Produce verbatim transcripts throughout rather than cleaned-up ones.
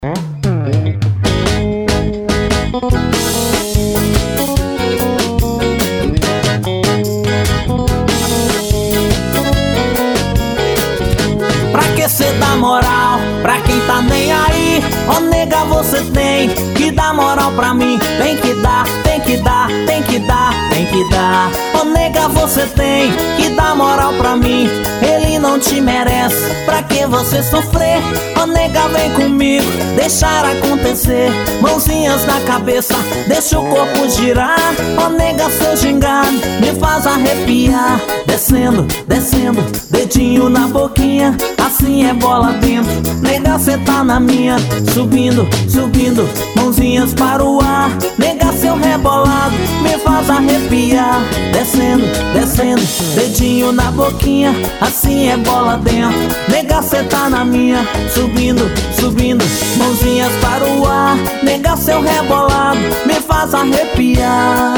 Pra que cê dá moral pra quem tá nem aí? Ô nega, você tem que dar moral pra mim. Tem que dar, tem que dar, tem que dar, tem que dar. Ô nega, você tem que dar moral pra mim. Ele não te merece, pra que você sofrer? Ô nega, vem comigo, deixar acontecer. Mãozinhas na cabeça, deixa o corpo girar. Ô nega, seu gingado me faz arrepiar. Descendo, descendo, dedinho na boquinha, assim é bola dentro. Nega, cê tá na minha. Subindo, subindo, mãozinhas para o ar. Nega, seu rebolado me faz arrepiar. Descendo, descendo, dedinho na boquinha, assim é bola dentro. Nega, cê tá na minha. Subindo, subindo, mãozinhas para o ar. Nega, seu rebolado me faz arrepiar.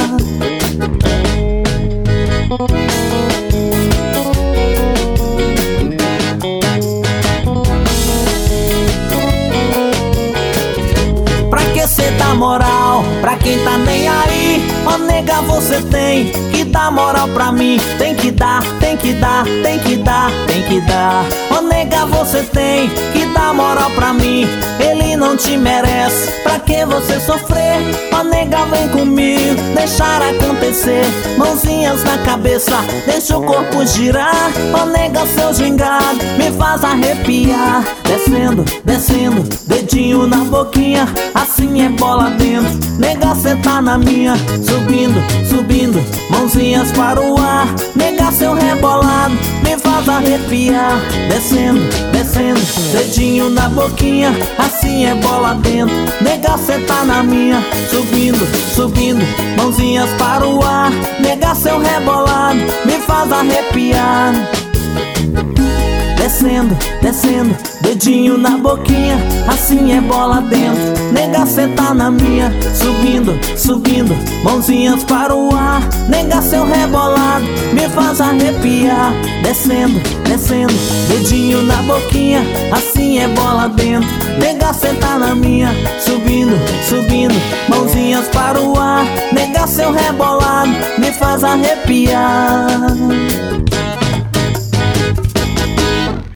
Cê dá moral pra quem tá nem aí? Ô nega, você tem que dar moral pra mim. Tem que dar, tem que dar, tem que dar, tem que dar. Ô nega, você tem que dar moral pra mim. Ele não te merece, pra que você sofrer? Ô nega, vem comigo, deixar acontecer. Mãozinhas na cabeça, deixa o corpo girar. Ô nega, seu gingado me faz arrepiar. Descendo, descendo, dedinho na boquinha, assim é bola dentro. Nega, cê tá na minha. Subindo, subindo, mãozinhas para o ar. Nega, seu rebolado me faz arrepiar. Descendo, descendo, dedinho na boquinha, assim é bola dentro. Nega, cê tá na minha. Subindo, subindo, mãozinhas para o ar. Nega, seu rebolado me faz arrepiar. Descendo, descendo, dedinho na boquinha, assim é bola dentro. Nega, cê tá na minha. Subindo, subindo, mãozinhas para o ar. Nega, seu rebolado me faz arrepiar. Descendo, descendo, dedinho na boquinha, assim é bola dentro. Nega, cê tá na minha. Subindo, subindo, mãozinhas para o ar. Nega, seu rebolado me faz arrepiar.